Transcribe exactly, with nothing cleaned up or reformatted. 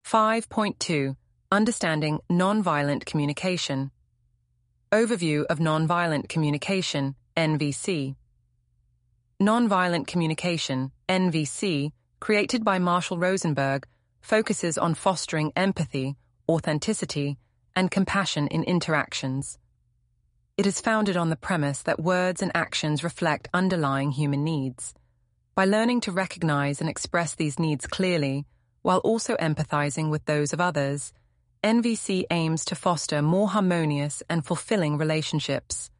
five point two. Understanding Nonviolent Communication. Overview of Nonviolent Communication, N V C. Nonviolent Communication, N V C, created by Marshall Rosenberg, focuses on fostering empathy, authenticity, and compassion in interactions. It is founded on the premise that words and actions reflect underlying human needs. By learning to recognize and express these needs clearly, while also empathizing with those of others, N V C aims to foster more harmonious and fulfilling relationships.